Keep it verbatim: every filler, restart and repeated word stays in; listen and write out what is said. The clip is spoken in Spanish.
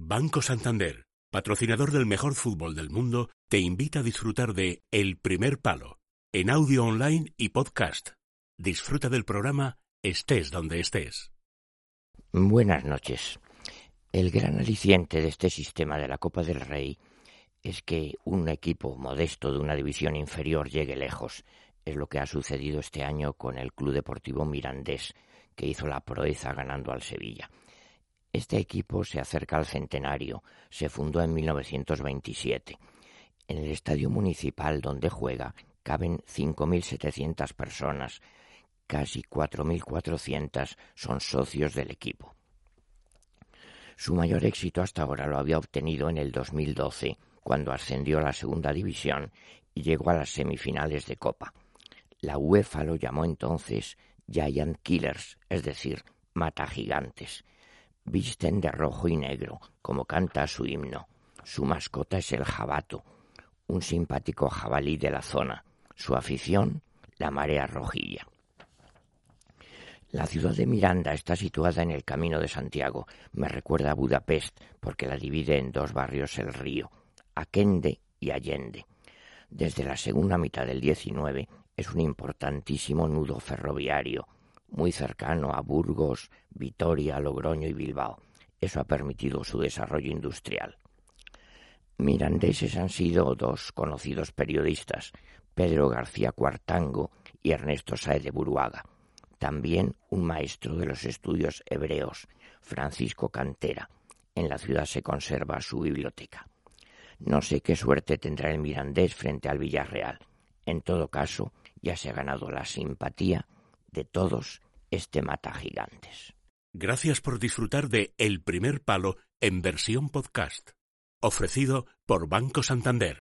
Banco Santander, patrocinador del mejor fútbol del mundo, te invita a disfrutar de El Primer Palo, en audio online y podcast. Disfruta del programa estés donde estés. Buenas noches. El gran aliciente de este sistema de la Copa del Rey es que un equipo modesto de una división inferior llegue lejos. Es lo que ha sucedido este año con el Club Deportivo Mirandés, que hizo la proeza ganando al Sevilla. Este equipo se acerca al centenario, se fundó en mil novecientos veintisiete. En el estadio municipal donde juega caben cinco mil setecientas personas, casi cuatro mil cuatrocientas son socios del equipo. Su mayor éxito hasta ahora lo había obtenido en el dos mil doce, cuando ascendió a la segunda división y llegó a las semifinales de Copa. La UEFA lo llamó entonces Giant Killers, es decir, mata gigantes. Visten de rojo y negro, como canta su himno. Su mascota es el jabato, un simpático jabalí de la zona. Su afición, la marea rojilla. La ciudad de Miranda está situada en el Camino de Santiago. Me recuerda a Budapest porque la divide en dos barrios el río, Aquende y Allende. Desde la segunda mitad del diecinueve es un importantísimo nudo ferroviario, muy cercano a Burgos, Vitoria, Logroño y Bilbao. Eso ha permitido su desarrollo industrial. Mirandeses han sido dos conocidos periodistas, Pedro García Cuartango y Ernesto Sáez de Buruaga. También un maestro de los estudios hebreos, Francisco Cantera. En la ciudad se conserva su biblioteca. No sé qué suerte tendrá el Mirandés frente al Villarreal. En todo caso, ya se ha ganado la simpatía de todos este mata gigantes. Gracias por disfrutar de El Primer Palo en versión podcast, ofrecido por Banco Santander.